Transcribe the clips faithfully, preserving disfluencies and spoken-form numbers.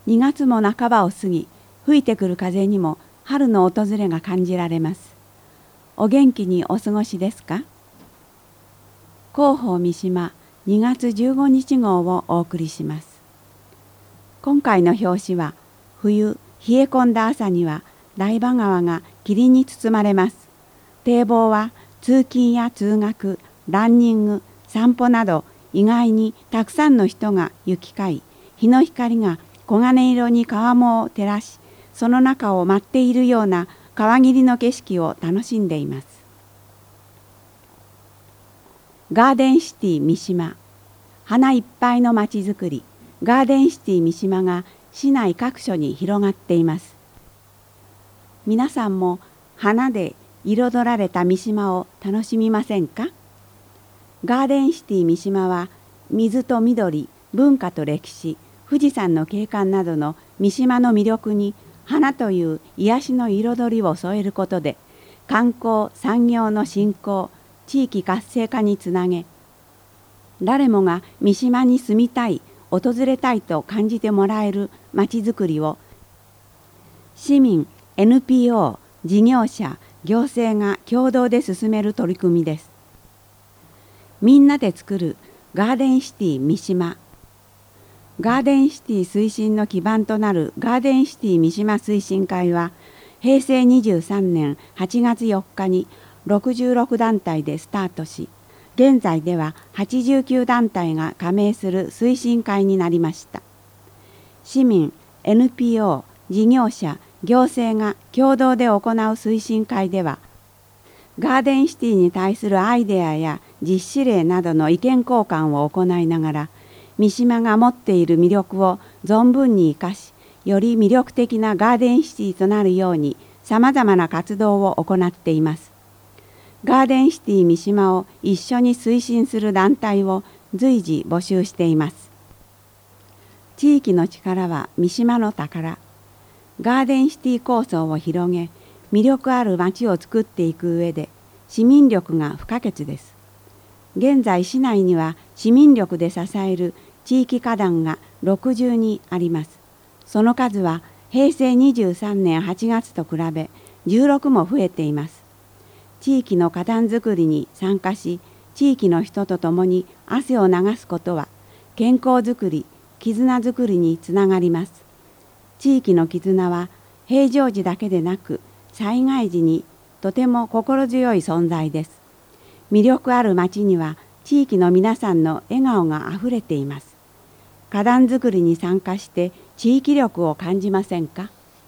にがつも半ばを過ぎ、吹いてくる風にも春の訪れが感じられます。お元気にお過ごしですか？広報三島にがつじゅうごにち号をお送りします。今回の表紙は、冬冷え込んだ朝には台場川が霧に包まれます。堤防は通勤や通学、ランニング、散歩など意外にたくさんの人が行き交い、日の光が黄金色に川面を照らし、その中を舞っているような川霧の景色を楽しんでいます。ガーデンシティ三島、花いっぱいのまちづくり、ガーデンシティ三島が市内各所に広がっています。皆さんも花で彩られた三島を楽しみませんか？ガーデンシティ三島は水と緑、文化と歴史、富士山の景観などの三島の魅力に花という癒しの彩りを添えることで、観光・産業の振興、地域活性化につなげ、誰もが三島に住みたい、訪れたいと感じてもらえるまちづくりを、市民、エヌピーオー、事業者、行政が共同で進める取り組みです。みんなで作るガーデンシティ三島。ガーデンシティ推進の基盤となるガーデンシティ三島推進会は、へいせいにじゅうさんねんはちがつよっかにろくじゅうろくだんたいでスタートし、現在でははちじゅうきゅうだんたいが加盟する推進会になりました。市民、エヌピーオー、事業者、行政が共同で行う推進会では、ガーデンシティに対するアイデアや実施例などの意見交換を行いながら、三島が持っている魅力を存分に生かし、より魅力的なガーデンシティとなるようにさまざまな活動を行っています。ガーデンシティ三島を一緒に推進する団体を随時募集しています。地域の力は三島の宝。ガーデンシティ構想を広げ、魅力ある街を作っていく上で市民力が不可欠です。現在市内には市民力で支える地域花壇がろくじゅうにあります。その数はへいせいにじゅうさんねんはちがつと比べじゅうろくも増えています。地域の花壇づくりに参加し、地域の人と共に汗を流すことは健康づくり、絆づくりにつながります。地域の絆は平常時だけでなく災害時にとても心強い存在です。魅力ある町には地域の皆さんの笑顔があふれています。花壇づくりに参加して地域力を感じませんか？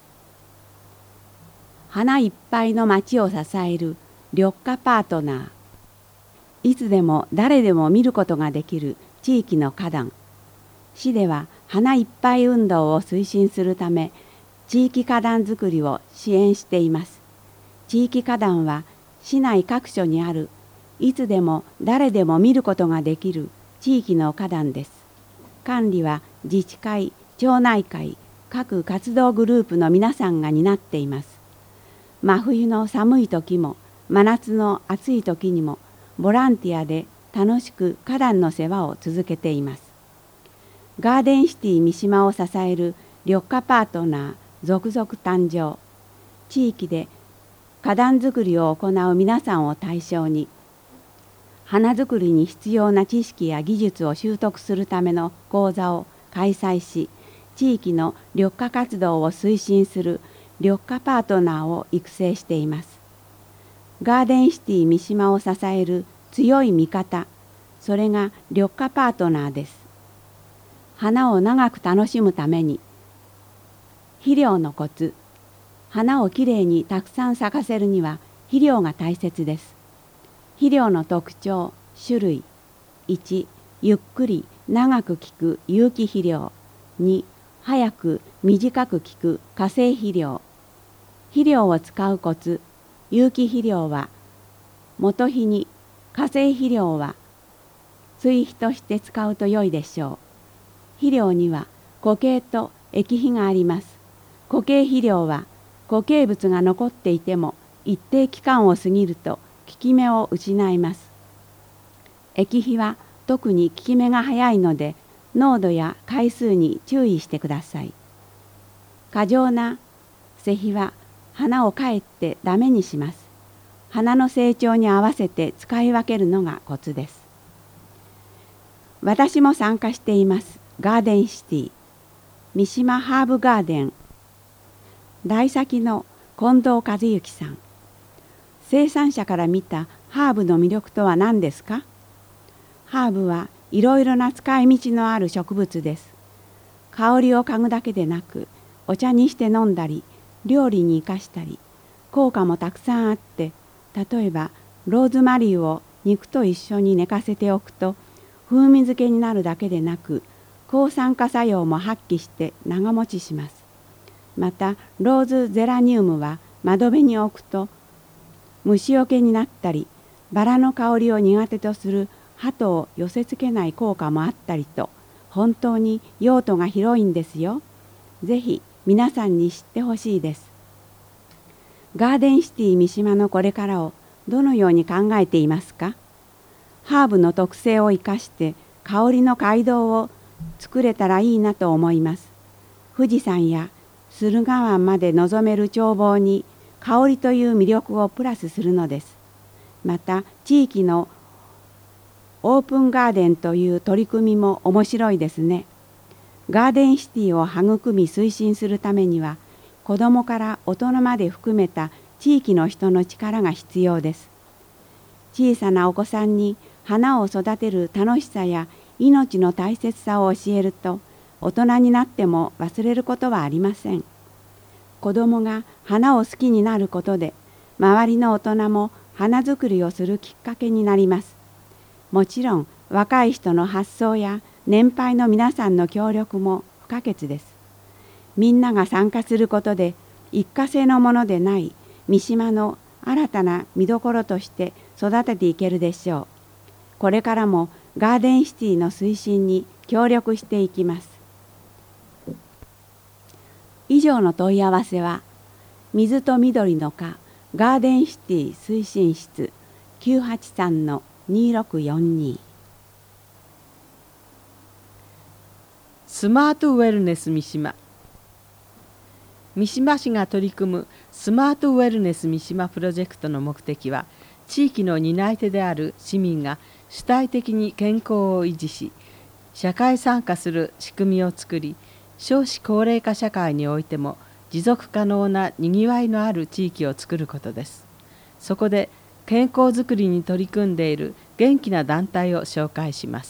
花いっぱいの町を支える緑化パートナー。いつでも誰でも見ることができる地域の花壇。市では花いっぱい運動を推進するため、地域花壇づくりを支援しています。地域花壇は市内各所にある、いつでも誰でも見ることができる地域の花壇です。管理は自治会、町内会、各活動グループの皆さんが担っています。真冬の寒い時も真夏の暑い時にもボランティアで楽しく花壇の世話を続けています。ガーデンシティ三島を支える緑化パートナー続々誕生。地域で花壇づくりを行う皆さんを対象に、花づくりに必要な知識や技術を習得するための講座を開催し、地域の緑化活動を推進する緑化パートナーを育成しています。ガーデンシティ三島を支える強い味方、それが緑化パートナーです。花を長く楽しむために、肥料のコツ。花をきれいにたくさん咲かせるには肥料が大切です。肥料の特徴、種類。いち、ゆっくり長く効く有機肥料。に、早く短く効く化成肥料。肥料を使うコツ。有機肥料は元肥に、化成肥料は追肥として使うと良いでしょう。肥料には固形と液肥があります。固形肥料は固形物が残っていても一定期間を過ぎると効き目を失います。液肥は特に効き目が早いので濃度や回数に注意してください。 過剰な施肥は花をかえってダメにします。花の成長に合わせて使い分けるのがコツです。私も参加しています。ガーデンシティ三島ハーブガーデン大先の近藤和之さん。生産者から見たハーブの魅力とは何ですか？ハーブはいろいろな使い道のある植物です。香りを嗅ぐだけでなく、お茶にして飲んだり、料理に生かしたり、効果もたくさんあって、例えばローズマリーを肉と一緒に寝かせておくと、風味付けになるだけでなく、抗酸化作用も発揮して長持ちします。またローズゼラニウムは窓辺に置くと虫よけになったり、バラの香りを苦手とする鳩を寄せつけない効果もあったりと、本当に用途が広いんですよ。ぜひ皆さんに知ってほしいです。ガーデンシティ三島のこれからをどのように考えていますか？ハーブの特性を生かして香りの街道を作れたらいいなと思います。富士山や駿河湾まで望める眺望に香りという魅力をプラスするのです。また地域のオープンガーデンという取り組みも面白いですね。ガーデンシティを育み推進するためには、子どもから大人まで含めた地域の人の力が必要です。小さなお子さんに花を育てる楽しさや命の大切さを教えると、大人になっても忘れることはありません。子どもが花を好きになることで、周りの大人も花作りをするきっかけになります。もちろん若い人の発想や年配の皆さんの協力も不可欠です。みんなが参加することで、一過性のものでない三島の新たな見どころとして育てていけるでしょう。これからもガーデンシティの推進に協力していきます。以上の問い合わせは、水と緑の課ガーデンシティ推進室 きゅうはちさんのにろくよんに。 スマートウェルネス三島。三島市が取り組むスマートウェルネス三島プロジェクトの目的は、地域の担い手である市民が主体的に健康を維持し、社会参加する仕組みを作り、少子高齢化社会においても持続可能なにぎわいのある地域を作ることです。そこで健康づくりに取り組んでいる元気な団体を紹介します。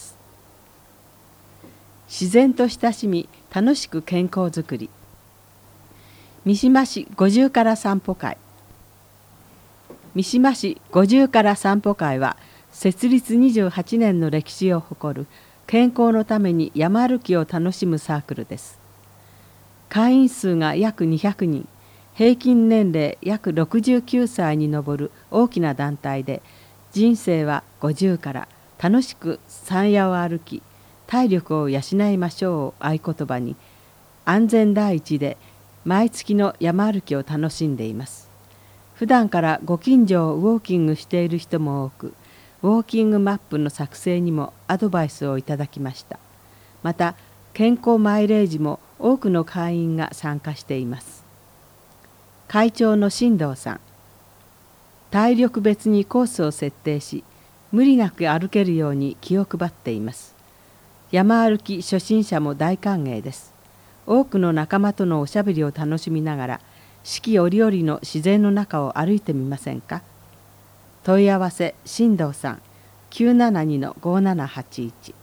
自然と親しみ楽しく健康づくり。三島市五十から散歩会。三島市五十から散歩会は、設立にじゅうはちねんの歴史を誇る健康のために山歩きを楽しむサークルです。会員数が約にひゃくにん、平均年齢約ろくじゅうきゅうさいに上る大きな団体で、人生はごじゅうから楽しく山野を歩き、体力を養いましょうを合言葉に、安全第一で毎月の山歩きを楽しんでいます。普段からご近所をウォーキングしている人も多く、ウォーキングマップの作成にもアドバイスをいただきました。また健康マイレージも多くの会員が参加しています。会長の進藤さん。体力別にコースを設定し、無理なく歩けるように気を配っています。山歩き初心者も大歓迎です。多くの仲間とのおしゃべりを楽しみながら、四季折々の自然の中を歩いてみませんか。問い合わせ進藤さん きゅうななにのごななはちいち。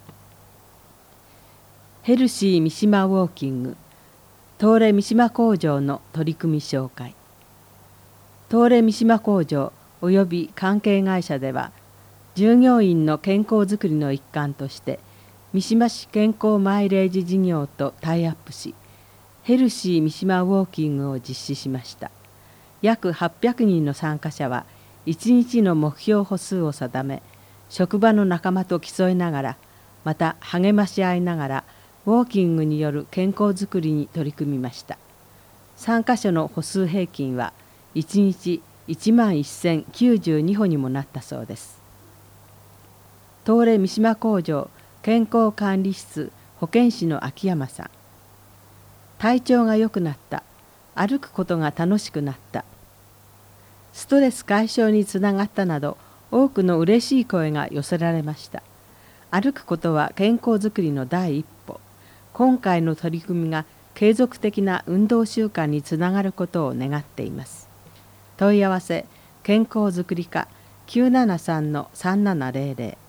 ヘルシー三島ウォーキング東レ三島工場の取り組み紹介。東レ三島工場および関係会社では、従業員の健康づくりの一環として三島市健康マイレージ事業とタイアップし、ヘルシー三島ウォーキングを実施しました。約はっぴゃくにんの参加者はいちにちの目標歩数を定め、職場の仲間と競いながら、また励まし合いながらウォーキングによる健康づくりに取り組みました。参加者の歩数平均はいちにちいちまんせんきゅうじゅうにほにもなったそうです。東レ三島工場健康管理室保健師の秋山さん。 体調が良くなった、歩くことが楽しくなった、ストレス解消につながったなど多くの嬉しい声が寄せられました。歩くことは健康づくりの第一歩。今回の取り組みが継続的な運動習慣につながることを願っています。問い合わせ健康づくり課 きゅうななさんのさんななゼロゼロ。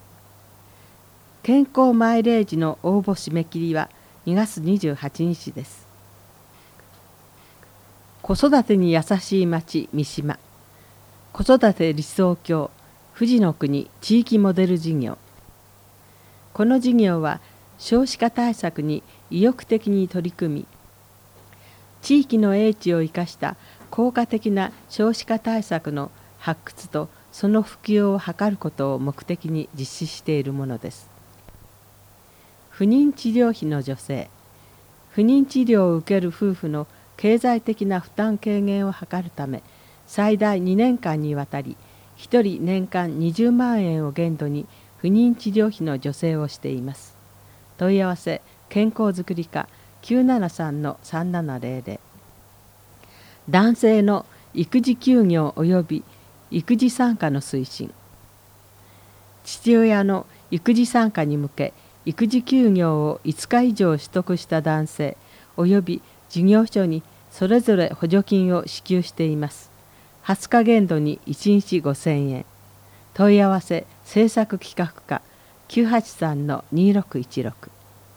健康マイレージの応募締め切りはにがつにじゅうはちにちです。子育てに優しい町三島、子育て理想郷富士の国地域モデル事業。この事業は少子化対策に意欲的に取り組み、地域の英知を生かした効果的な少子化対策の発掘とその普及を図ることを目的に実施しているものです。不妊治療費の助成、不妊治療を受ける夫婦の経済的な負担軽減を図るため、最大にねんかんにわたりひとり年間にじゅうまんえんを限度に不妊治療費の助成をしています。問い合わせ健康づくり課 きゅうななさんのさんななゼロゼロ。男性の育児休業及び育児参加の推進。父親の育児参加に向け育児休業をいつか以上取得した男性及び事業所にそれぞれ補助金を支給しています。はつか限度にいちにちごせんえん。問い合わせ政策企画課 きゅうはちさんのにろくいちろく。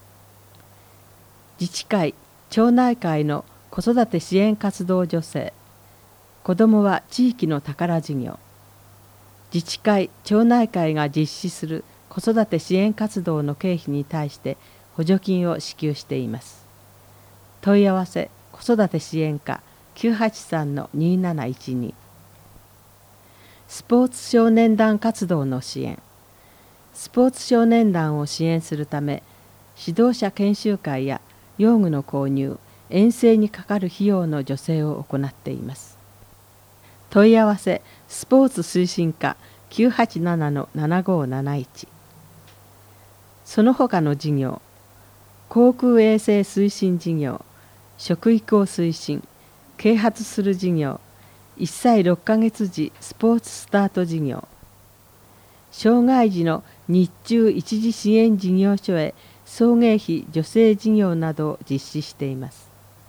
自治会・町内会の子育て支援活動助成。子どもは地域の宝事業。自治会・町内会が実施する子育て支援活動の経費に対して補助金を支給しています。問い合わせ子育て支援課 きゅうはちさんのになないちに。スポーツ少年団活動の支援。スポーツ少年団を支援するため、指導者研修会や用具の購入、遠征にかかる費用の助成を行っています。問い合わせスポーツ推進課 きゅうはちななのななごなないち。その他の事業、航空衛生推進事業、食育を推進、啓発する事業、いっさいろっかげつ時スポーツスタート事業、障害児の日中一時支援事業所へ送迎費助成事業などを実施しています。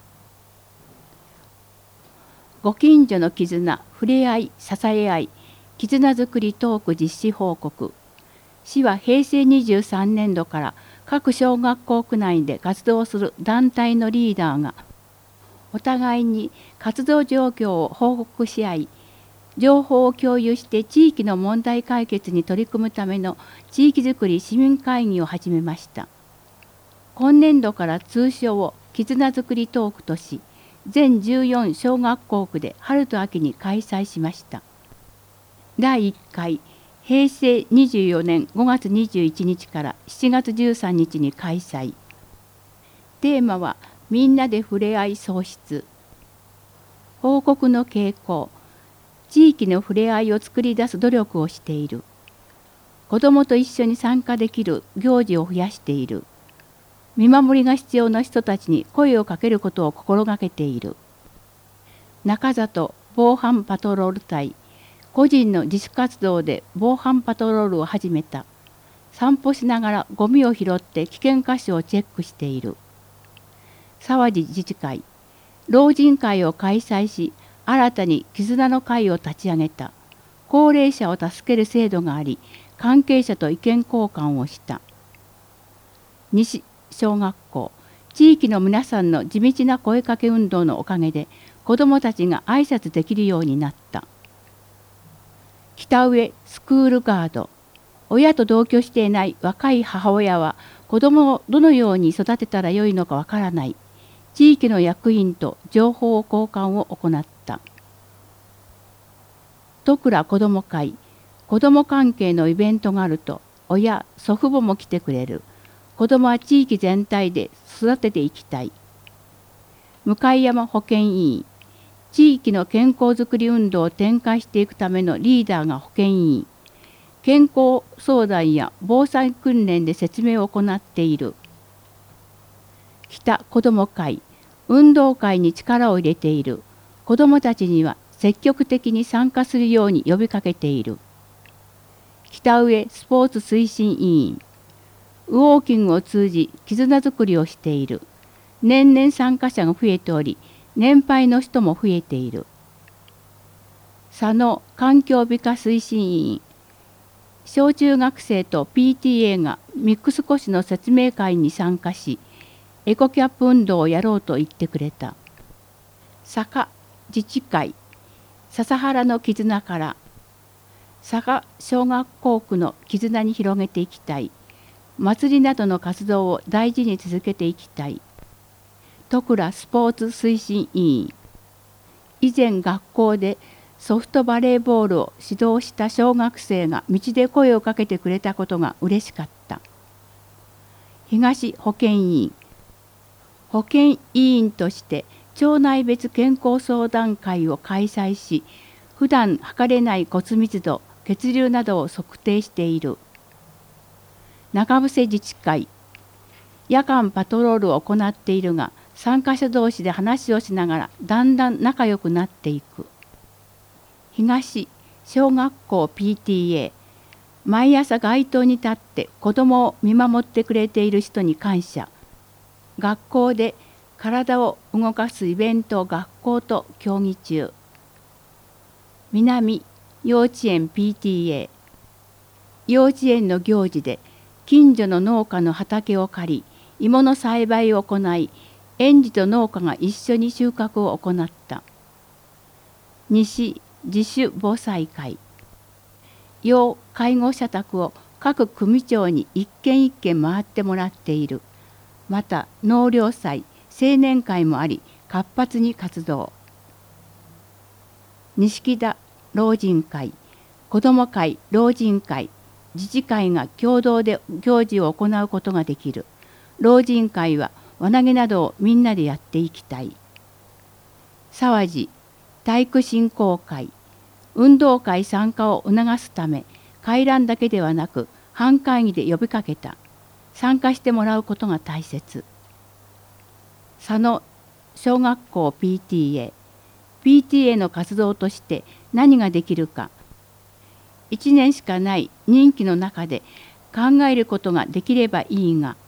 ご近所の絆、ふれあい、支え合い、絆づくりトーク実施報告。市はへいせいにじゅうさんねんどから各小学校区内で活動する団体のリーダーがお互いに活動状況を報告し合い、情報を共有して地域の問題解決に取り組むための地域づくり市民会議を始めました。今年度から通称を絆づくりトークとし、全じゅうよん小学校区で春と秋に開催しました。だいいっかい、へいせいにじゅうよねんごがつにじゅういちにちからしちがつじゅうさんにちに開催。テーマはみんなでふれあい創出。報告の傾向、地域のふれあいを作り出す努力をしている。子どもと一緒に参加できる行事を増やしている。見守りが必要な人たちに声をかけることを心がけている。中里防犯パトロール隊、個人の自主活動で防犯パトロールを始めた。散歩しながらゴミを拾って危険箇所をチェックしている。沢地自治会、老人会を開催し、新たに絆の会を立ち上げた。高齢者を助ける制度があり、関係者と意見交換をした。西小学校、地域の皆さんの地道な声かけ運動のおかげで、子どもたちが挨拶できるようになった。北上スクールガード、親と同居していない若い母親は子どもをどのように育てたらよいのかわからない。地域の役員と情報交換を行った。戸倉子ども会、子ども関係のイベントがあると親、祖父母も来てくれる。子どもは地域全体で育てていきたい。向山保健委員、地域の健康づくり運動を展開していくためのリーダーが保健委員、健康相談や防災訓練で説明を行っている。北子ども会、 運動会に力を入れている。子どもたちには積極的に参加するように呼びかけている。北上スポーツ推進委員。ウォーキングを通じ絆づくりをしている。年々参加者が増えており、年配の人も増えている。佐野環境美化推進委員。小中学生と ピーティーエー がミックス越しの説明会に参加し、エコキャップ運動をやろうと言ってくれた。佐賀自治会。笹原の絆から佐賀小学校区の絆に広げていきたい。祭りなどの活動を大事に続けていきたい。戸倉スポーツ推進委員。以前学校でソフトバレーボールを指導した小学生が道で声をかけてくれたことが嬉しかった。東保健委員。保健委員として町内別健康相談会を開催し、普段測れない骨密度、血流などを測定している。中伏自治会。夜間パトロールを行っているが、参加者同士で話をしながらだんだん仲良くなっていく。東小学校 ピーティーエー。毎朝街頭に立って子どもを見守ってくれている人に感謝。学校で体を動かすイベントを学校と協議中。南幼稚園 ピーティーエー。幼稚園の行事で近所の農家の畑を借り、芋の栽培を行い、園児と農家が一緒に収穫を行った。西自主防災会。要介護者宅を各組長に一軒一軒回ってもらっている。また納涼祭、青年会もあり、活発に活動。錦田老人会。子ども会、老人会、自治会が共同で行事を行うことができる。老人会は輪投げなどをみんなでやっていきたい。沢地体育振興会。運動会参加を促すため、回覧だけではなく班会議で呼びかけた。参加してもらうことが大切。佐野小学校 ピーティーエー。ピーティーエー の活動として何ができるか。いちねんしかない任期の中で考えることができればいいが。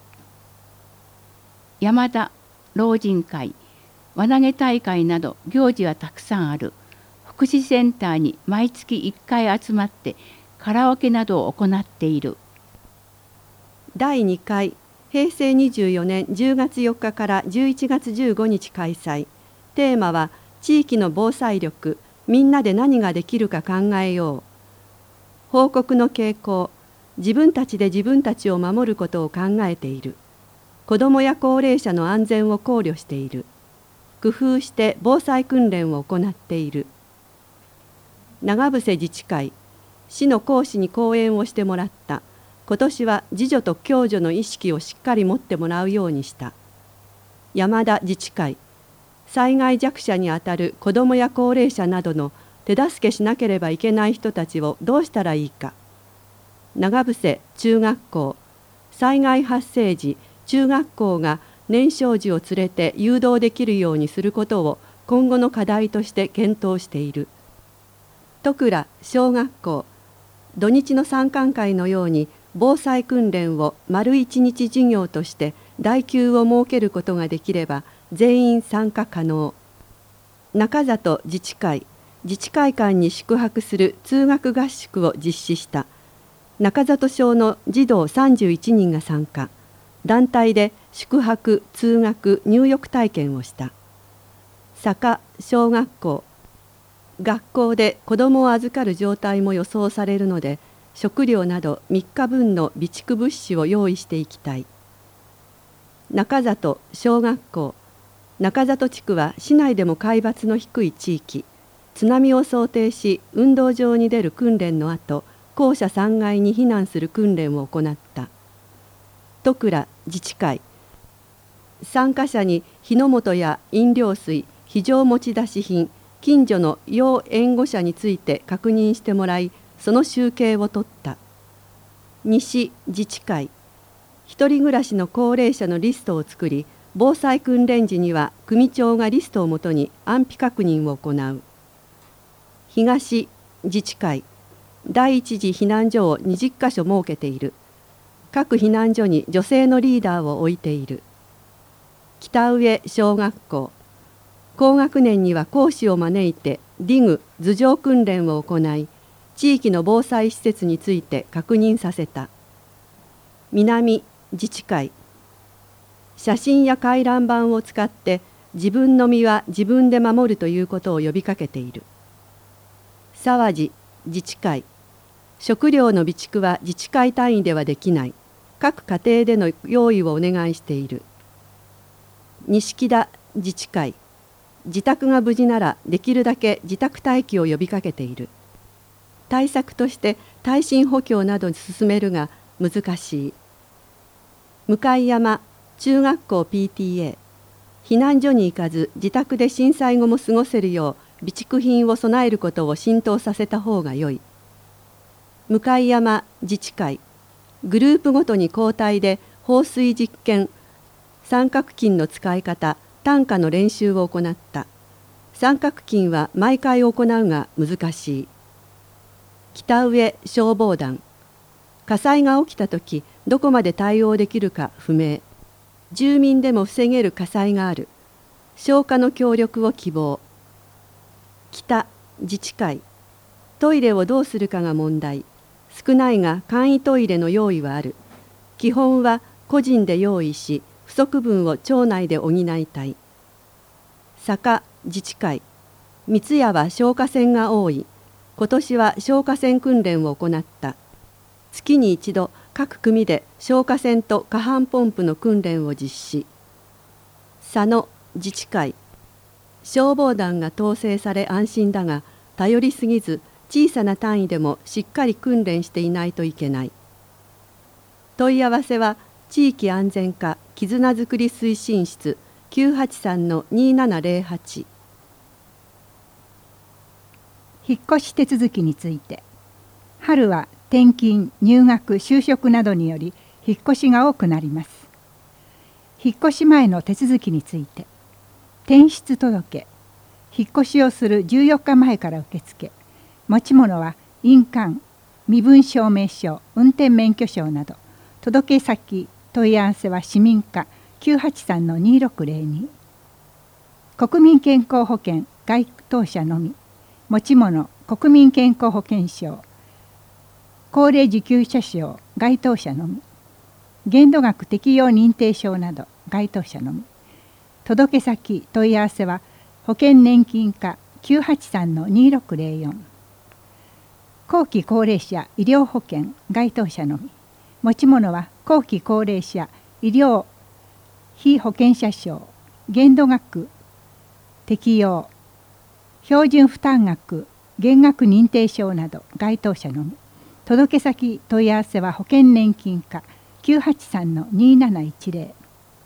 山田老人会。輪投げ大会など行事はたくさんある。福祉センターに毎月いっかい集まってカラオケなどを行っている。 だいにかいへいせいにじゅうよねんじゅうがつよっかからじゅういちがつじゅうごにち開催。テーマは地域の防災力、みんなで何ができるか考えよう。報告の傾向、自分たちで自分たちを守ることを考えている。子どもや高齢者の安全を考慮している。工夫して防災訓練を行っている。長伏自治会。市の講師に講演をしてもらった。今年は自助と共助の意識をしっかり持ってもらうようにした。山田自治会。災害弱者にあたる子どもや高齢者などの手助けしなければいけない人たちをどうしたらいいか。長伏中学校。災害発生時、中学校が年少児を連れて誘導できるようにすることを今後の課題として検討している。戸倉小学校。土日の参観会のように防災訓練を丸一日授業として代休を設けることができれば全員参加可能。中里自治会。自治会館に宿泊する通学合宿を実施した。中里小の児童さんじゅういちにんが参加。団体で宿泊、通学、入浴体験をした。佐賀小学校。学校で子どもを預かる状態も予想されるので、食料などみっかぶんの備蓄物資を用意していきたい。中里小学校。中里地区は市内でも海抜の低い地域。津波を想定し運動場に出る訓練の後、校舎さんがいに避難する訓練を行った。戸倉自治会。参加者に火の元や飲料水、非常持ち出し品、近所の要援護者について確認してもらい、その集計を取った。西自治会。一人暮らしの高齢者のリストを作り、 防災訓練時には組長がリストをもとに安否確認を行う。東自治会、第一次避難所をにじゅっか所設けている。各避難所に女性のリーダーを置いている。北上小学校、高学年には講師を招いてディグ・頭上訓練を行い、地域の防災施設について確認させた。南自治会、写真や回覧板を使って自分の身は自分で守るということを呼びかけている。沢地自治会、食料の備蓄は自治会単位ではできない。各家庭での用意をお願いしている。錦田自治会、自宅が無事ならできるだけ自宅待機を呼びかけている。対策として耐震補強などに進めるが難しい。向山中学校 ピーティーエー、避難所に行かず自宅で震災後も過ごせるよう備蓄品を備えることを浸透させた方がよい。向山自治会、グループごとに交代で放水実験、三角巾の使い方、単価の練習を行った。三角巾は毎回行うが難しい。北上消防団、火災が起きたときどこまで対応できるか不明。住民でも防げる火災がある。消火の協力を希望。北自治会、トイレをどうするかが問題。少ないが簡易トイレの用意はある。基本は個人で用意し、不足分を町内で補いたい。坂自治会、三ツ谷は消火栓が多い。今年は消火栓訓練を行った。月に一度各組で消火栓と過半ポンプの訓練を実施。佐野自治会、消防団が統制され安心だが頼りすぎず小さな単位でもしっかり訓練していないといけない。問い合わせは地域安全課絆づくり推進室 きゅうはちさんのにななゼロはち。 引っ越し手続きについて、春は転勤、入学、就職などにより引っ越しが多くなります。引っ越し前の手続きについて、転出届、引っ越しをするじゅうよっかまえから受付、持ち物は印鑑、身分証明書、運転免許証など、届け先、問い合わせは市民課 きゅうはちさんのにろくゼロに。国民健康保険該当者のみ、持ち物、国民健康保険証、高齢受給者証該当者のみ、限度額適用認定証など該当者のみ。届け先、問い合わせは保険年金課 きゅうはちさんのにろくゼロよん。後期高齢者医療保険該当者のみ。持ち物は後期高齢者医療被保険者証、限度額適用、標準負担額減額認定証など該当者のみ。届け先問い合わせは保険年金課 きゅうはちさんのになないちゼロ。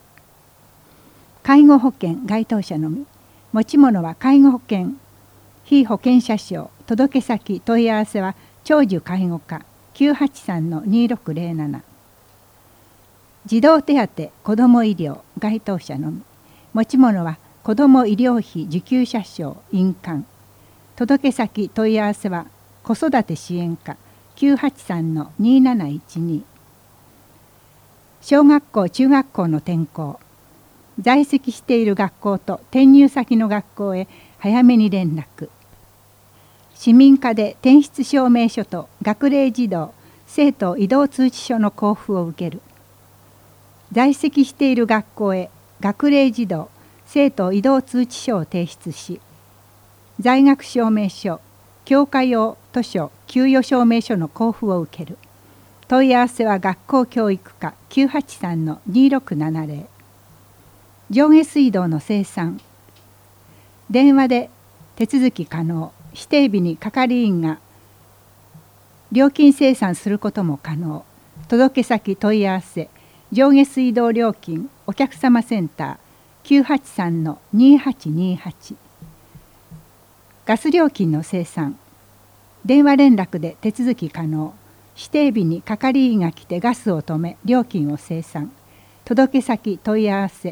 介護保険該当者のみ。持ち物は介護保険被保険者証、届け先問い合わせは長寿介護課 きゅうはちさんのにろくゼロなな。児童手当子ども医療該当者のみ。持ち物は子ども医療費受給者証、印鑑。届け先問い合わせは子育て支援課 きゅうはちさんのになないちに。小学校中学校の転校、在籍している学校と転入先の学校へ早めに連絡。市民課で転出証明書と学齢児童生徒移動通知書の交付を受ける。在籍している学校へ学齢児童生徒移動通知書を提出し、在学証明書、教科用図書給与証明書の交付を受ける。問い合わせは学校教育課 きゅうはちさんのにろくななゼロ。上下水道の清算、電話で手続き可能。指定日に係員が料金精算することも可能。届け先問い合わせ上下水道料金お客様センター きゅうはちさんのにはちにはち。ガス料金の精算、電話連絡で手続き可能。指定日に係員が来てガスを止め料金を精算。届け先問い合わせ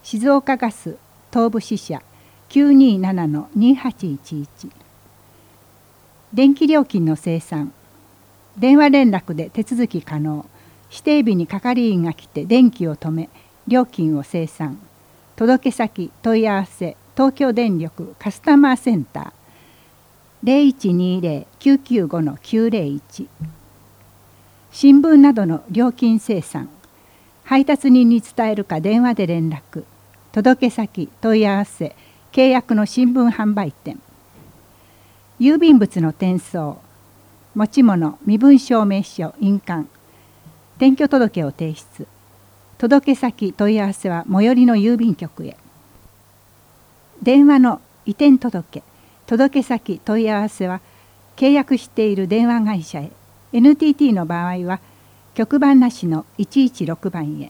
静岡ガス東部支社 きゅうにーななのにはちいちいち。電気料金の精算。電話連絡で手続き可能。指定日に係員が来て電気を止め、料金を精算。届け先問い合わせ東京電力カスタマーセンター ゼロいちにーゼロ きゅうきゅうご きゅうゼロいち。新聞などの料金精算。配達人に伝えるか電話で連絡。届け先問い合わせ契約の新聞販売店。郵便物の転送。持ち物身分証明書印鑑。転居届を提出。届け先問い合わせは最寄りの郵便局へ。電話の移転届。届け先問い合わせは契約している電話会社へ。エヌティーティー の場合は局番なしのいちいちろくばんへ。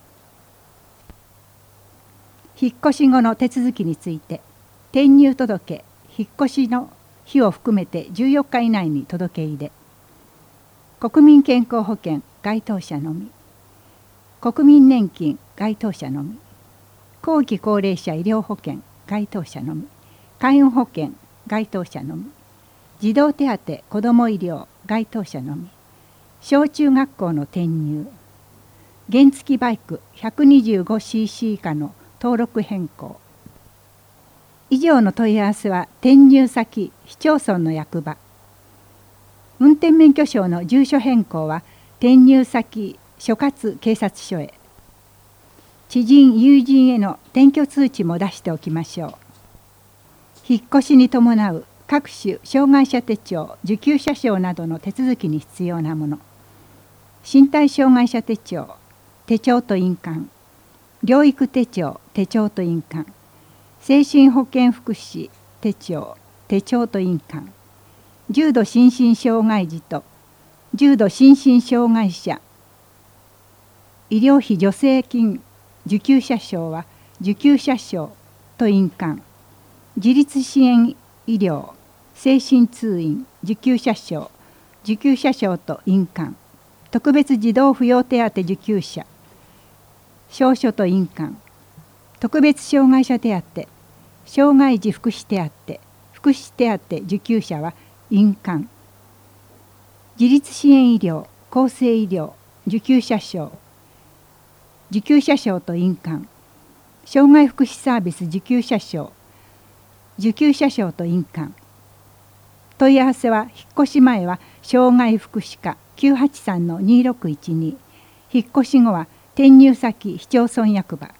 引っ越し後の手続きについて、転入届、引っ越しの日を含めてじゅうよっか以内に届け入れ。国民健康保険該当者のみ。国民年金該当者のみ。後期高齢者医療保険該当者のみ。介護保険該当者のみ。児童手当子ども医療該当者のみ。小中学校の転入。原付バイク ひゃくにじゅうごシーシー 以下の登録変更。以上の問い合わせは転入先市町村の役場。運転免許証の住所変更は転入先所轄警察署へ。知人友人への転居通知も出しておきましょう。引っ越しに伴う各種障害者手帳受給者証などの手続きに必要なもの。身体障害者手帳手帳と印鑑。療育手帳手帳と印鑑。精神保健福祉手帳手帳と印鑑。重度心身障害児と重度心身障害者医療費助成金受給者証は受給者証と印鑑。自立支援医療精神通院受給者証受給者証と印鑑。特別児童扶養手当受給者証書と印鑑。特別障害者手当障害児福祉手当福祉手当受給者は印鑑。自立支援医療厚生医療受給者証受給者証と印鑑。障害福祉サービス受給者証受給者証と印鑑。問い合わせは引っ越し前は障害福祉課 きゅうはちさんのにろくいちに。引っ越し後は転入先市町村役場。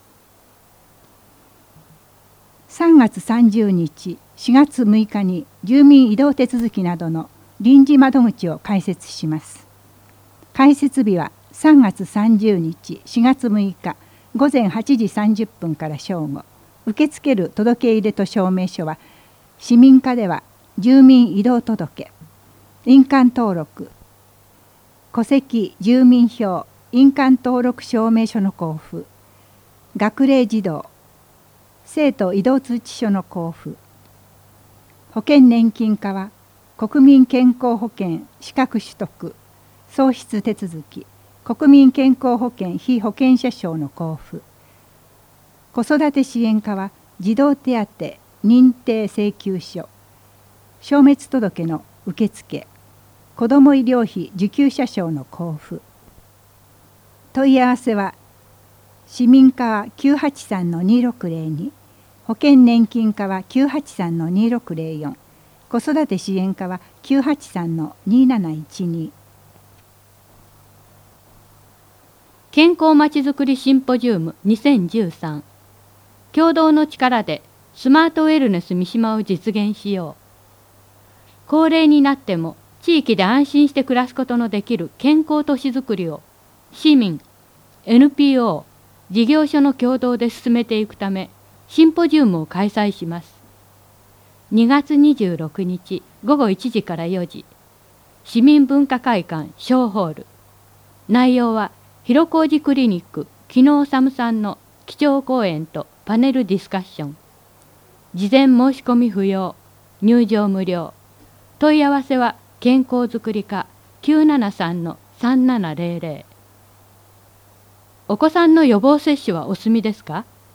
さんがつさんじゅうにちしがつむいかに住民移動手続きなどの臨時窓口を開設します。開設日はさんがつさんじゅうにちしがつむいかごぜんはちじさんじゅっぷんから正午。受け付ける届け入れと証明書は市民課では住民移動届、印鑑登録、戸籍住民票印鑑登録証明書の交付、学齢児童生徒移動通知書の交付。保険年金課は国民健康保険資格取得創出手続き国民健康保険被保険者証の交付。子育て支援課は児童手当認定請求書消滅届の受付子ども医療費受給者証の交付。問い合わせは市民課は きゅうはちさんのにろくゼロに。保険年金課は きゅうはちさんのにろくゼロよん。子育て支援課は きゅうはちさんのになないちに。 健康まちづくりシンポジウムにせんじゅうさん。共同の力でスマートウェルネス三島を実現しよう。高齢になっても地域で安心して暮らすことのできる健康都市づくりを市民、エヌピーオー、事業所の共同で進めていくためシンポジウムを開催します。にがつにじゅうろくにちごごいちじからよじ、市民文化会館小ホール。内容は広小路クリニック木野治さんの基調講演とパネルディスカッション。事前申し込み不要、入場無料。問い合わせは健康づくり課 きゅうななさんのさんななゼロゼロ。お子さんの予防接種はお済みですか？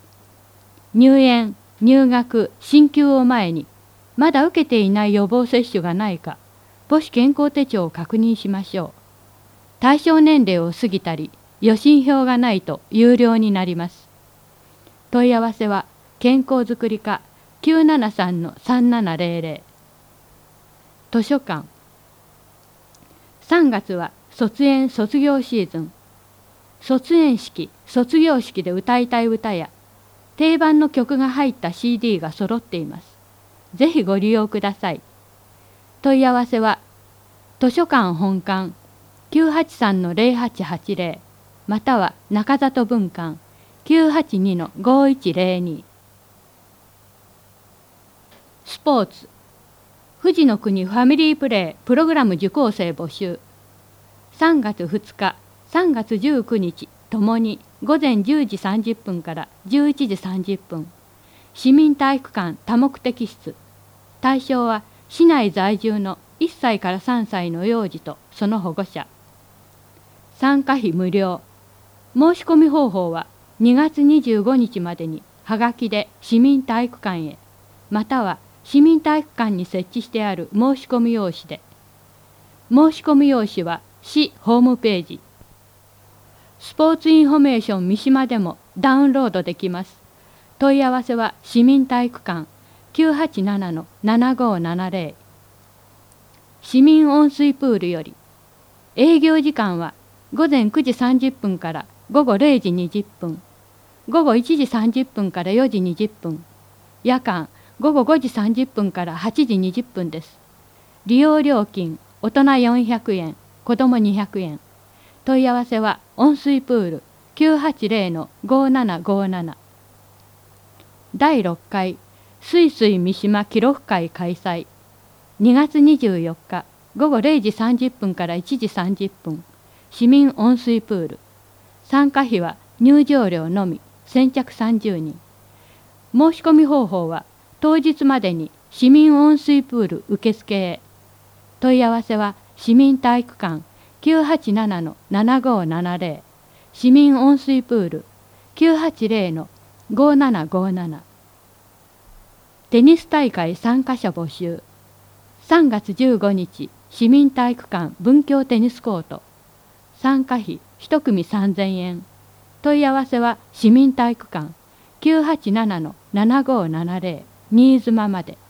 入園、入学、進級を前にまだ受けていない予防接種がないか母子健康手帳を確認しましょう。対象年齢を過ぎたり予診票がないと有料になります。問い合わせは健康づくり課 きゅうななさんのさんななゼロゼロ。図書館。さんがつは卒園卒業シーズン。卒園式、卒業式で歌いたい歌や定番の曲が入った シーディー が揃っています。ぜひご利用ください。問い合わせは図書館本館 きゅうはちさんのゼロはちはちゼロ または中里分館 きゅうはちにのごいちゼロに。スポーツ。富士の国ファミリープレープログラム受講生募集。さんがつふつか、さんがつじゅうくにちともにごぜんじゅうじさんじゅっぷんからじゅういちじさんじゅっぷん。市民体育館多目的室。対象は市内在住のいっさいからさんさいの幼児とその保護者。参加費無料。申し込み方法はにがつにじゅうごにちまでにはがきで市民体育館へ、または市民体育館に設置してある申し込み用紙で。申し込み用紙は市ホームページ。スポーツインフォメーション三島でもダウンロードできます。問い合わせは市民体育館 きゅうはちななのななごななゼロ。市民温水プールより。営業時間はごぜんくじさんじゅっぷんからごごれいじにじゅっぷん、ごごいちじさんじゅっぷんからよじにじゅっぷん、夜間ごごごじさんじゅっぷんからはちじにじゅっぷんです。利用料金、大人よんひゃくえん、子どもにひゃくえん。問い合わせは温水プール きゅうはちゼロのごななごなな。だいろっかいすいすい三島記録会開催。にがつにじゅうよっかごごれいじさんじゅっぷんからいちじさんじゅっぷん。市民温水プール。参加費は入場料のみ、先着さんじゅうにん。申し込み方法は当日までに市民温水プール受付へ。問い合わせは市民体育館 きゅうはちななのななごななゼロ、市民温水プール きゅうはちゼロのごななごなな。テニス大会参加者募集。さんがつじゅうごにち市民体育館文教テニスコート。参加費いちくみさんぜんえん。問い合わせは市民体育館 きゅうはちななのななごななゼロ 新妻まで。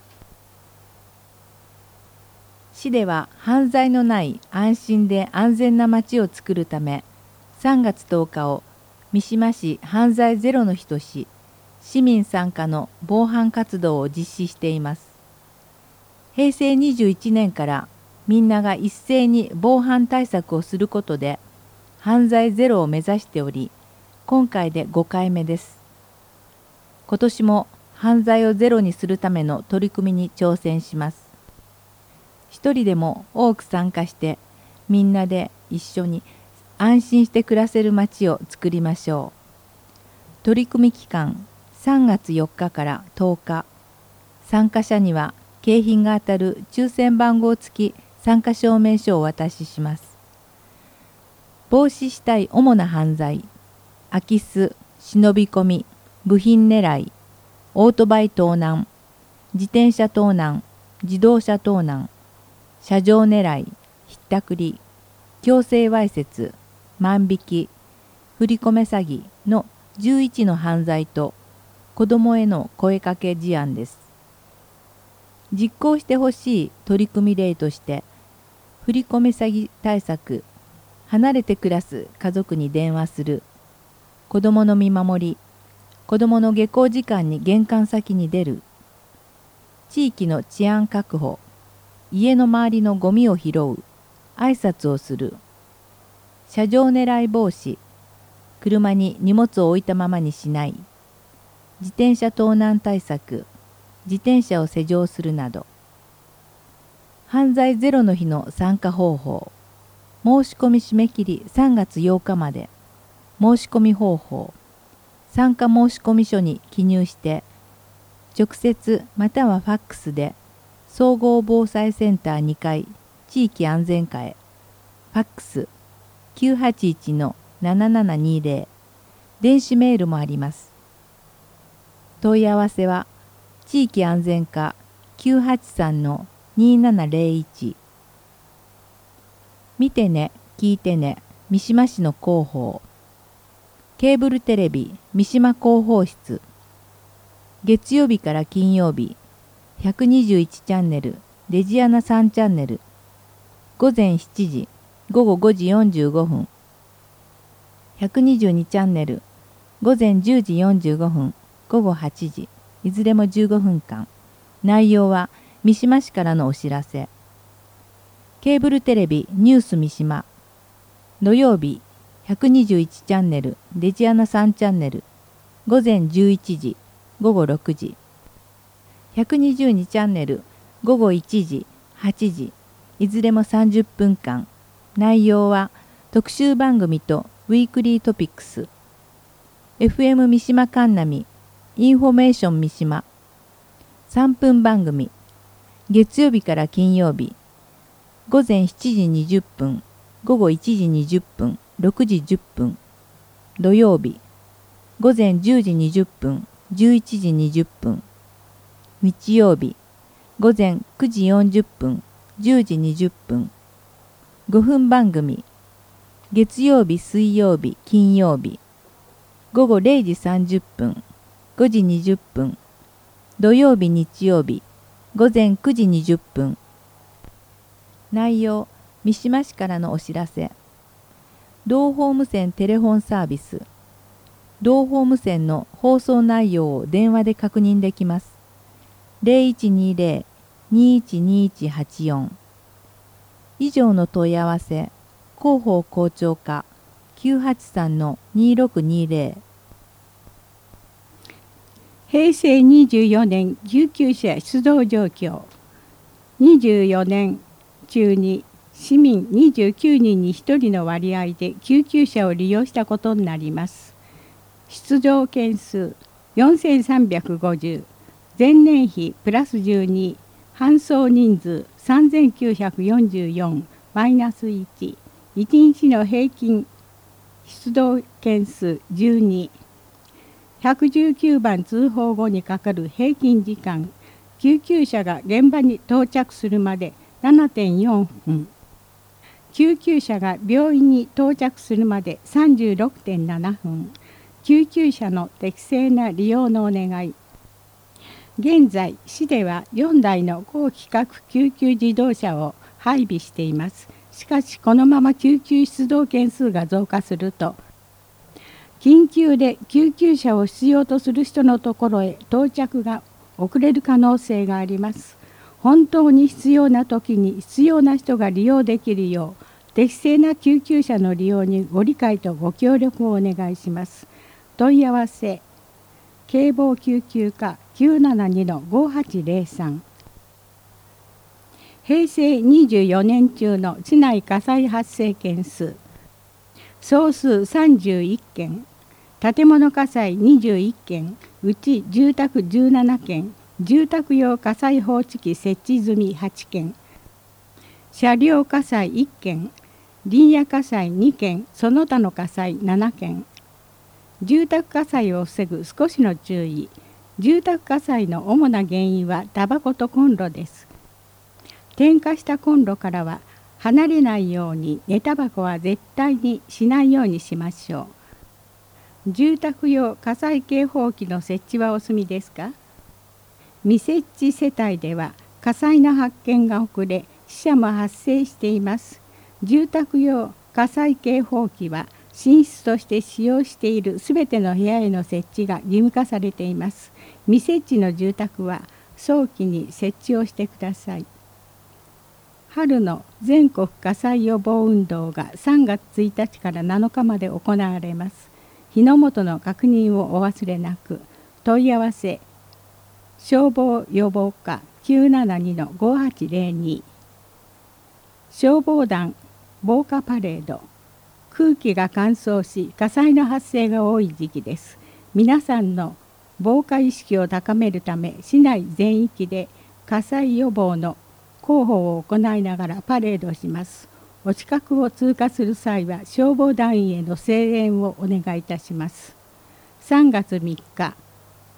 市では犯罪のない安心で安全な街を作るため、さんがつとおかを三島市犯罪ゼロの日とし、市民参加の防犯活動を実施しています。へいせいにじゅういちねんからみんなが一斉に防犯対策をすることで犯罪ゼロを目指しており、今回でごかいめです。今年も犯罪をゼロにするための取り組みに挑戦します。一人でも多く参加して、みんなで一緒に安心して暮らせる街を作りましょう。取り組み期間さんがつよっかからとおか。参加者には景品が当たる抽選番号付き参加証明書をお渡しします。防止したい主な犯罪、空き巣、忍び込み、部品狙い、オートバイ盗難、自転車盗難、自動車盗難、車上狙い、ひったくり、強制わいせつ、万引き、振り込め詐欺のじゅういちの犯罪と子どもへの声かけ事案です。実行してほしい取り組み例として、振り込め詐欺対策、離れて暮らす家族に電話する、子どもの見守り、子どもの下校時間に玄関先に出る、地域の治安確保、家の周りのゴミを拾う、挨拶をする、車上狙い防止、車に荷物を置いたままにしない、自転車盗難対策、自転車を施錠するなど。犯罪ゼロの日の参加方法。申し込み締め切りさんがつようかまで。申し込み方法。参加申込書に記入して、直接またはファックスで総合防災センターにかい地域安全課へ。ファックス きゅうはちいちのななななにゼロ。電子メールもあります。 問い合わせは地域安全課 きゅうはちさんのにななゼロいち。見てね、聞いてね、三島市の広報。ケーブルテレビ三島広報室。月曜日から金曜日、ひゃくにじゅういちチャンネル、デジアナさんチャンネル。午前しちじ、午後ごじよんじゅうごふん。ひゃくにじゅうにチャンネル、午前じゅうじよんじゅうごふん、午後はちじ、いずれもじゅうごふんかん。内容は三島市からのお知らせ。ケーブルテレビニュース三島。土曜日、ひゃくにじゅういちチャンネル、デジアナさんチャンネル。午前じゅういちじ、午後ろくじ。ひゃくにじゅうにチャンネル、午後いちじ、はちじ、いずれもさんじゅっぷんかん。内容は特集番組とウィークリートピックス。エフエム 三島カンナミ、インフォメーション三島。さんぷん番組。月曜日から金曜日。午前しちじにじゅっぷん、午後いちじにじゅっぷん、ろくじじゅっぷん。土曜日。午前じゅうじにじゅっぷん、じゅういちじにじゅっぷん。日曜日。午前くじよんじゅっぷん、じゅうじにじゅっぷん。ごふん番組。月曜日、水曜日、金曜日。午後れいじさんじゅっぷん、ごじにじゅっぷん。土曜日、日曜日。午前くじにじゅっぷん。内容、三島市からのお知らせ。同法無線テレフォンサービス。同法無線の放送内容を電話で確認できます。ゼロいちにゼロ にいちにいちはちよん。以上の問い合わせ、広報校長課 きゅうはちさんのにろくにゼロ。 平成にじゅうよねん救急車出動状況。にじゅうよねん中に市民にじゅうきゅうにんにひとりの割合で救急車を利用したことになります。出動件数よんせんさんびゃくごじゅう、前年比プラスじゅうに、搬送人数さんぜんきゅうひゃくよんじゅうよん、マイナスいち、いちにちの平均出動件数じゅうに、ひゃくじゅうきゅうばん通報後にかかる平均時間、救急車が現場に到着するまで ななてんよんふん、救急車が病院に到着するまで さんじゅうろくてんななふん、救急車の適正な利用のお願い。現在、市ではよんだいの高規格救急自動車を配備しています。しかし、このまま救急出動件数が増加すると、緊急で救急車を必要とする人のところへ到着が遅れる可能性があります。本当に必要な時に必要な人が利用できるよう、適正な救急車の利用にご理解とご協力をお願いします。問い合わせ、警防救急課 きゅうななにのごはちゼロさん。平成にじゅうよねん中の市内火災発生件数。総数さんじゅういっけん、建物火災にじゅういっけん、うち住宅じゅうななけん、住宅用火災報知器設置済みはちけん、車両火災いっけん、林野火災にけん、その他の火災ななけん。住宅火災を防ぐ少しの注意。住宅火災の主な原因はタバコとコンロです。点火したコンロからは離れないように寝タバコは絶対にしないようにしましょう。住宅用火災警報器の設置はお済みですか？未設置世帯では火災の発見が遅れ、死者も発生しています。住宅用火災警報器は寝室として使用しているすべての部屋への設置が義務化されています。未設置の住宅は早期に設置をしてください。春の全国火災予防運動がさんがつついたちからなのかまで行われます。火の元の確認をお忘れなく。問い合わせ、消防予防課 きゅうななにのごはちゼロに。消防団防火パレード。空気が乾燥し火災の発生が多い時期です。皆さんの防火意識を高めるため、市内全域で火災予防の広報を行いながらパレードします。お近くを通過する際は消防団員への声援をお願いいたします。さんがつみっか、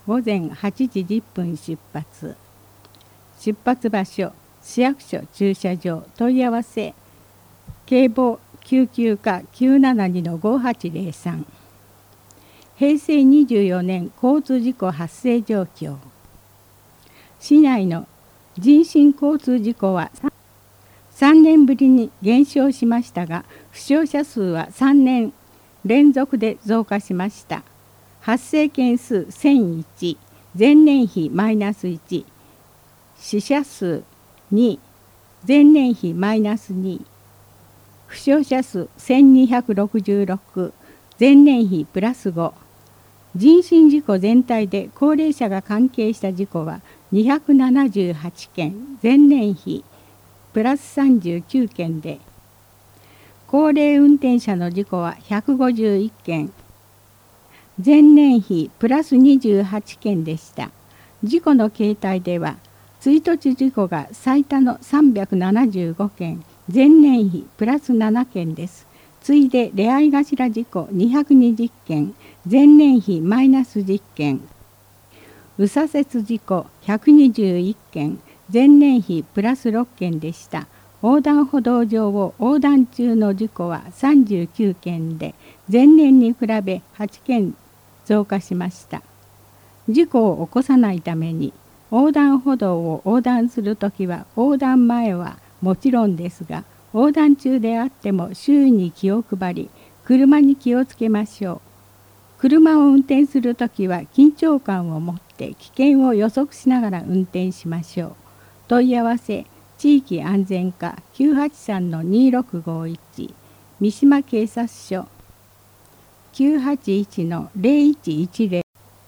午前はちじじゅっぷん出発。出発場所市役所駐車場。問い合わせ警棒救急課 きゅうななにのごはちぜろさん。平成にじゅうよねん交通事故発生状況。市内の人身交通事故はさんねんぶりに減少しましたが、負傷者数はさんねん連続で増加しました。発生件数せんいち、前年比マイナスいち、死者数に、前年比マイナスに、負傷者数せんにひゃくろくじゅうろく、前年比プラスご。人身事故全体で高齢者が関係した事故はにひゃくななじゅうはちけん、前年比プラスさんじゅうきゅうけんで、高齢運転者の事故はひゃくごじゅういっけん、前年比プラスにじゅうはちけんでした。事故の形態では、追突事故が最多のさんびゃくななじゅうごけん、前年比プラスななけんです。次いで出会い頭事故にひゃくにじゅっけん、前年比マイナスじゅっけん、右左折事故ひゃくにじゅういっけん、前年比プラスろっけんでした。横断歩道上を横断中の事故はさんじゅうきゅうけんで、前年に比べはちけん増加しました。事故を起こさないために、横断歩道を横断するときは横断前はもちろんですが、横断中であっても周囲に気を配り、車に気をつけましょう。車を運転するときは緊張感を持って危険を予測しながら運転しましょう。問い合わせ地域安全課 きゅうはちさんのにろくごいち、三島警察署 きゅうはちいちのぜろいちいちぜろ。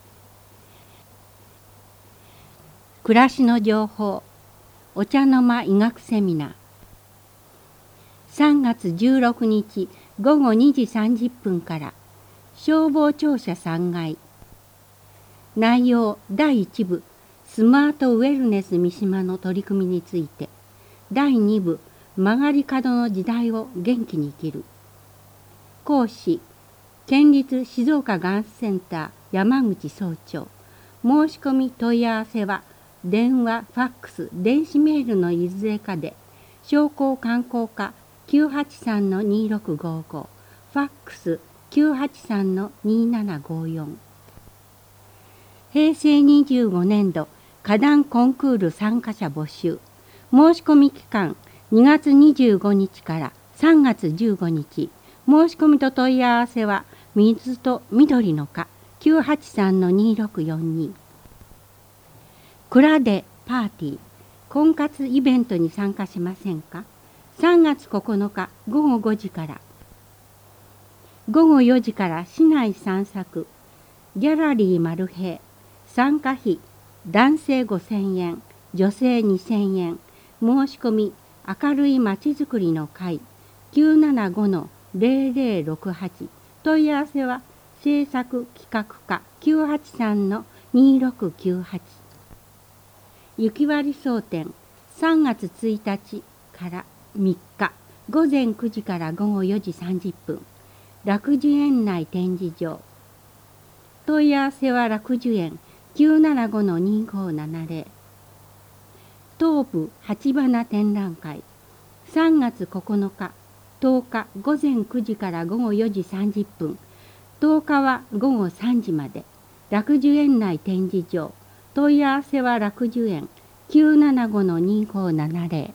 暮らしの情報お茶の間医学セミナーさんがつじゅうろくにちごごにじさんじゅっぷんから消防庁舎さんがい。内容だいいちぶスマートウェルネス三島の取り組みについて、だいにぶ曲がり角の時代を元気に生きる。講師県立静岡がんセンター山口総長。申し込み問い合わせは電話、ファックス、電子メールのいずれかで、商工観光課 きゅうはちさんのにろくごご、ファックスきゅうはちさんのにななごよん。平成にじゅうごねんど花壇コンクール参加者募集。申し込み期間にがつにじゅうごにちからさんがつじゅうごにち。申し込みと問い合わせは水と緑の課 きゅうはちさんのにろくよんに。蔵でパーティー婚活イベントに参加しませんか。さんがつここのかごごごじから。ごごよじから市内散策。ギャラリーマルヘイ。参加費男性ごせんえん、女性にせんえん。申し込み明るいまちづくりの会 きゅうななごのぜろぜろろくはち。問い合わせは制作企画課 きゅうはちさんのにろくきゅうはち。雪割争点さんがつついたちからみっかごぜんくじからごごよじさんじゅっぷん。楽寿園内展示場。問い合わせは楽寿園 きゅうななごのにごななぜろ。東部鉢花展覧会さんがつここのかとおかごぜんくじからごごよじさんじゅっぷん。とおかはごごさんじまで。楽寿園内展示場。問い合わせは楽寿園 きゅうななごのにごななぜろ。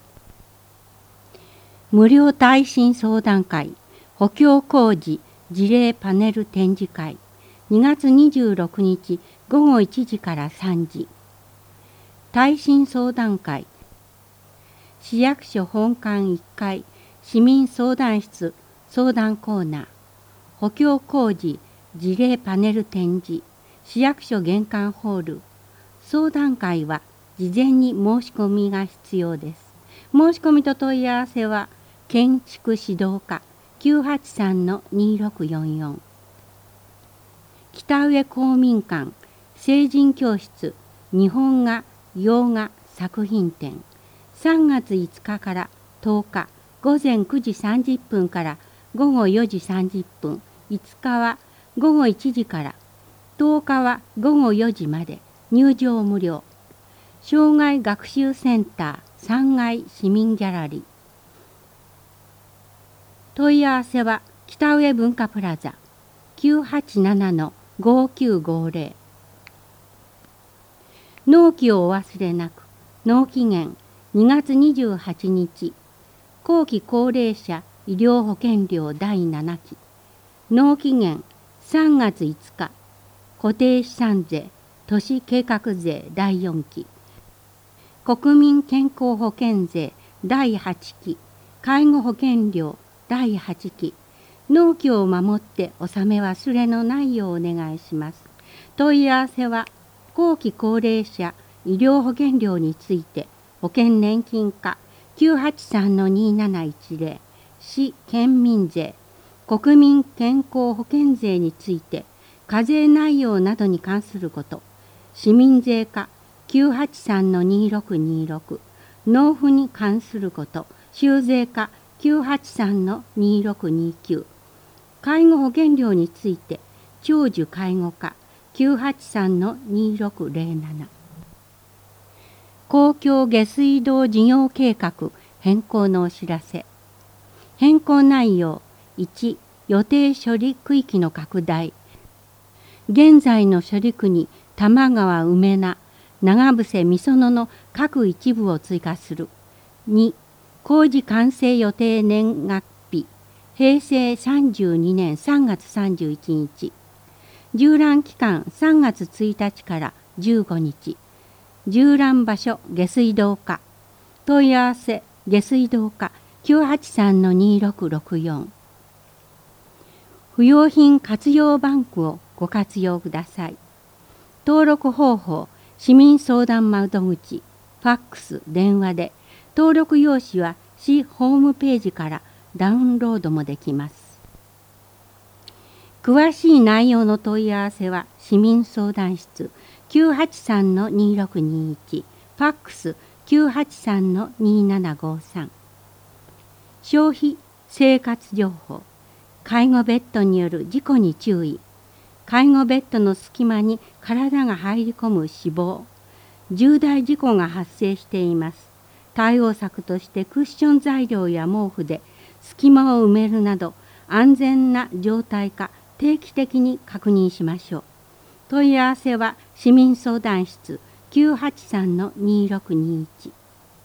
無料耐震相談会補強工事事例パネル展示会にがつにじゅうろくにちごごいちじからさんじ。耐震相談会市役所本館いっかい市民相談室相談コーナー補強工事事例パネル展示市役所玄関ホール。相談会は事前に申し込みが必要です。申し込みと問い合わせは建築指導課 きゅうはちさんのにろくよんよん。北上公民館成人教室日本画洋画作品展さんがついつかからとおかごぜんくじさんじゅっぷんからごごよじさんじゅっぷん。いつかはごごいちじからとおかはごごよじまで入場無料。障害学習センターさんがい市民ギャラリー。問い合わせは北上文化プラザ きゅうはちななのごきゅうごぜろ。納期をお忘れなく。納期限にがつにじゅうはちにち。後期高齢者医療保険料だいななき。納期限さんがついつか。固定資産税、都市計画税だいよんき。国民健康保険税だいはちき。介護保険料だいはちき。納期を守って納め忘れのないようお願いします。問い合わせは後期高齢者医療保険料について保険年金課 きゅうはちさんのになないちぜろ、市県民税、国民健康保険税について課税内容などに関すること、市民税課 きゅうはちさんのにろくにろく、納付に関すること、州税課 きゅうはちさんのにろくにきゅう、介護保険料について長寿介護課 きゅうはちさんのにろくぜろなな。公共下水道事業計画変更のお知らせ。変更内容いち、予定処理区域の拡大。現在の処理区に多摩川梅名、長伏美園の各一部を追加する。に、工事完成予定年月日、へいせいさんじゅうにねんさんがつさんじゅういちにち。縦覧期間さんがつついたちからじゅうごにち。縦覧場所下水道課。問い合わせ下水道課 きゅうはちさんのにろくろくよん。不用品活用バンクをご活用ください。登録方法、市民相談窓口、ファックス、電話で、登録用紙は市ホームページからダウンロードもできます。詳しい内容の問い合わせは市民相談室 きゅうはちさんのにろくにいち、ファックス きゅうはちさんのにななごさん。消費生活情報、介護ベッドによる事故に注意。介護ベッドの隙間に体が入り込む死亡。重大事故が発生しています。対応策としてクッション材料や毛布で隙間を埋めるなど安全な状態か定期的に確認しましょう。問い合わせは市民相談室 きゅうはちさんのにろくにいち。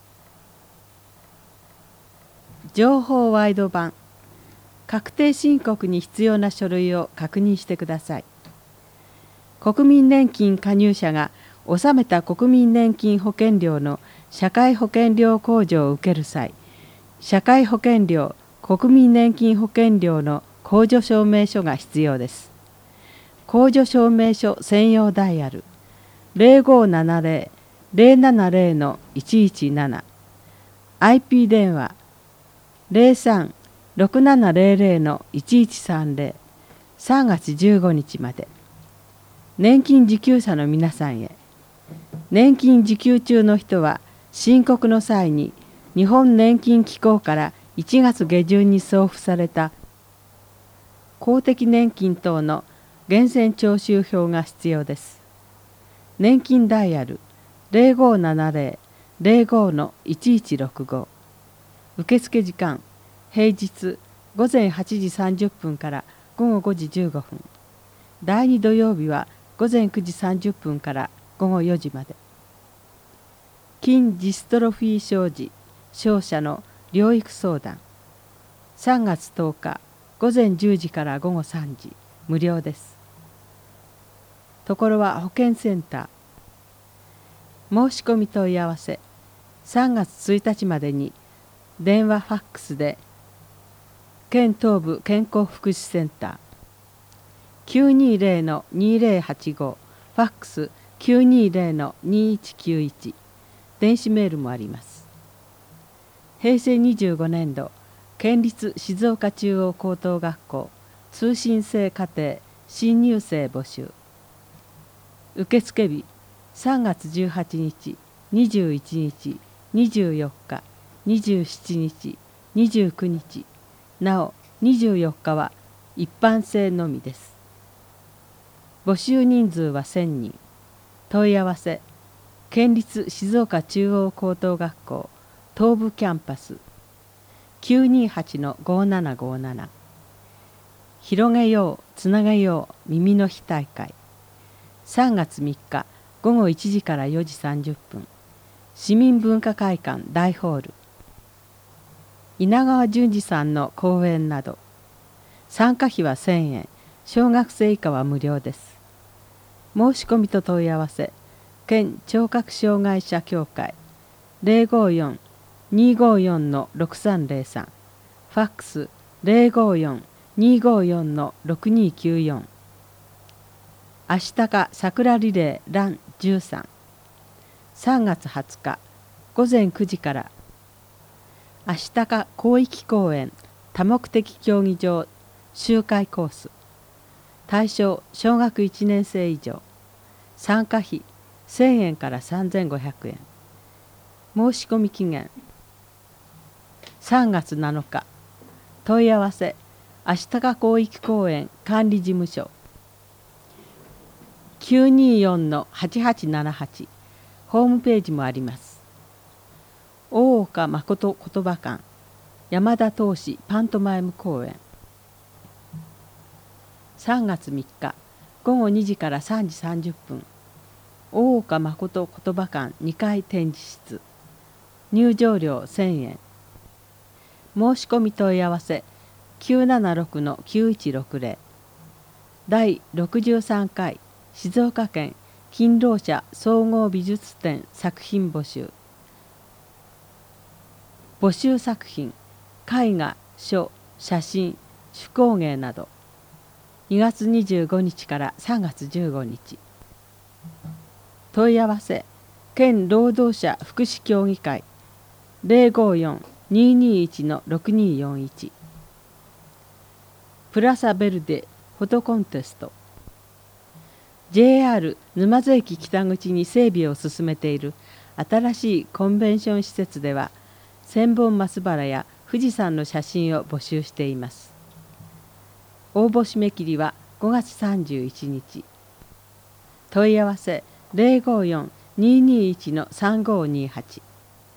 情報ワイド版。確定申告に必要な書類を確認してください。国民年金加入者が納めた国民年金保険料の社会保険料控除を受ける際、社会保険料、国民年金保険料の控除証明書が必要です。控除証明書専用ダイヤル ゼロごななゼロ ゼロななゼロのいちいちなな、アイピー 電話ゼロさん ろくななゼロゼロのいちいちさんゼロ、さんがつじゅうごにちまで。年金受給者の皆さんへ。年金受給中の人は申告の際に日本年金機構からいちがつげじゅんに送付された公的年金等の源泉徴収票が必要です。年金ダイヤルゼロごななゼロ ゼロごのいちいちろくご。受付時間平日ごぜんはちじさんじゅっぷんからごごごじじゅうごふん。だいに土曜日はごぜんくじさんじゅっぷんからごごよじまで。筋ジストロフィー症児照射の療育相談さんがつとおかごぜんじゅうじからごごさんじ無料です。ところは保健センター。申し込み問い合わせさんがつついたちまでに電話ファックスで県東部健康福祉センター きゅうにゼロのにゼロはちご、ファックス きゅうにゼロのにいちきゅういち、電子メールもあります。へいせいにじゅうごねんど県立静岡中央高等学校通信制課程新入生募集。受付日さんがつじゅうはちにち、にじゅういちにち、にじゅうよっか、にじゅうしちにち、にじゅうくにち、なおにじゅうよっかは一般生のみです。 募集人数はせんにん。問い合わせ県立静岡中央高等学校東部キャンパス きゅうにはちのごななごなな。広げようつなげよう耳の日大会、さんがつみっかごごいちじからよじさんじゅっぷん、市民文化会館大ホール。稲川淳二さんの講演など。参加費はせんえん、小学生以下は無料です。申し込みと問い合わせ県聴覚障害者協会 ゼロごよん にーごよん のろくさんゼロさん、ファックス ゼロごよん にーごよん のろくにきゅうよん。あしたか桜リレーランじゅうさん、さんがつはつかごぜんくじからあしたか広域公園多目的競技場周回コース、対象小学いちねん生以上、参加費せんえんからさんぜんごひゃくえん、申し込み期限さんがつなのか、問い合わせあしたか広域公園管理事務所 きゅうにーよん のはちはちななはち、ホームページもあります。大岡誠言葉館山田投資パントマイム公演、さんがつみっかごごにじからさんじさんじゅっぷん、大岡誠言葉館にかい展示室、入場料せんえん、申し込み問い合わせきゅうななろくのきゅういちろくゼロ。だいろくじゅうさんかい静岡県勤労者総合美術展作品募集。募集作品絵画、書、写真、手工芸など。にがつにじゅうごにちからさんがつじゅうごにち。問い合わせ県労働者福祉協議会 ゼロごよん にーにーいち のろくにーよんいち。プラサベルデフォトコンテスト。 ジェイアール 沼津駅北口に整備を進めている新しいコンベンション施設では千本松原や富士山の写真を募集しています。応募締め切りはごがつさんじゅういちにち。問い合わせゼロごよん にーにーいち のさんごにはち。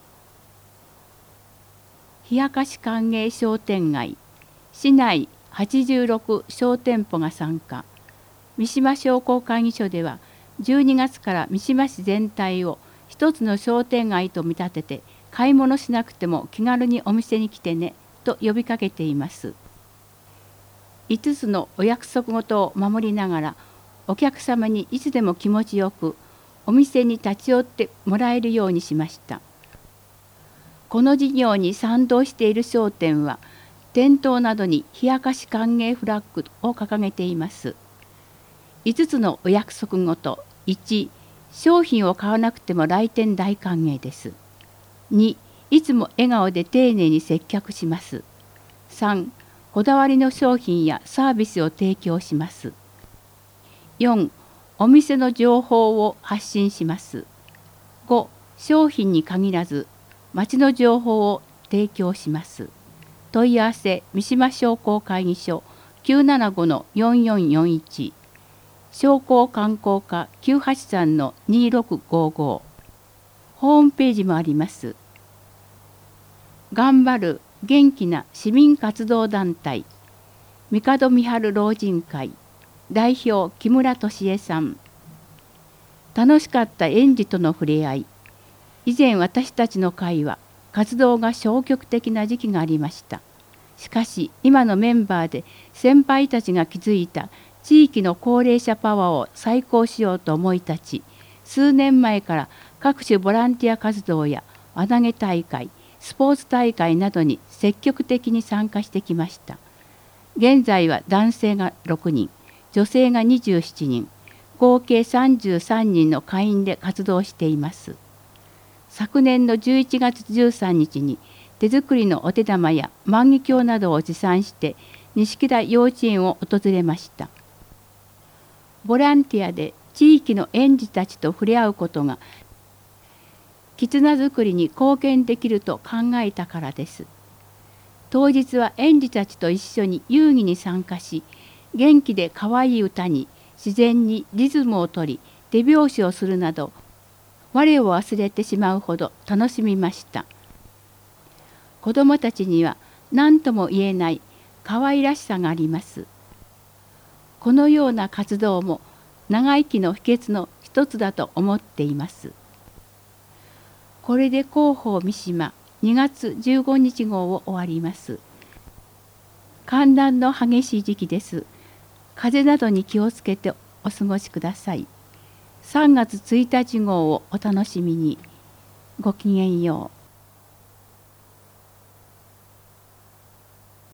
冷やかし歓迎商店街、市内はちじゅうろく商店舗が参加。三島商工会議所ではじゅうにがつから三島市全体を一つの商店街と見立てて、買い物しなくても気軽にお店に来てねと呼びかけています。いつつのお約束事を守りながら、お客様にいつでも気持ちよくお店に立ち寄ってもらえるようにしました。この事業に賛同している商店は店頭などに冷やかし歓迎フラッグを掲げています。いつつのお約束事。いち、商品を買わなくても来店大歓迎です。に、いつも笑顔で丁寧に接客します。さん、こだわりの商品やサービスを提供します。よん、お店の情報を発信します。ご、商品に限らず町の情報を提供します。問い合わせ三島商工会議所 きゅうななごのよんよんよんいち、商工観光課 きゅうはちさんのにろくごご。ホームページもあります。頑張る元気な市民活動団体帝見春老人会代表木村俊恵さん。楽しかった園児との触れ合い。以前私たちの会は活動が消極的な時期がありました。しかし今のメンバーで先輩たちが築いた地域の高齢者パワーを再興しようと思い立ち、数年前から各種ボランティア活動や輪投げ大会、スポーツ大会などに積極的に参加してきました。現在は男性がろくにん、女性がにじゅうななにん、合計さんじゅうさんにんの会員で活動しています。昨年のじゅういちがつじゅうさんにちに手作りのお手玉や万華鏡などを持参して錦田幼稚園を訪れました。ボランティアで地域の園児たちと触れ合うことが絆づくりに貢献できると考えたからです。当日は園児たちと一緒に遊戯に参加し、元気でかわいい歌に自然にリズムを取り手拍子をするなど我を忘れてしまうほど楽しみました。子どもたちには何とも言えない可愛らしさがあります。このような活動も長生きの秘訣の一つだと思っています。これで広報三島にがつじゅうごにち号を終わります。寒暖の激しい時期です。風邪などに気をつけてお過ごしください。さんがつついたち号をお楽しみに。ごきげんよう。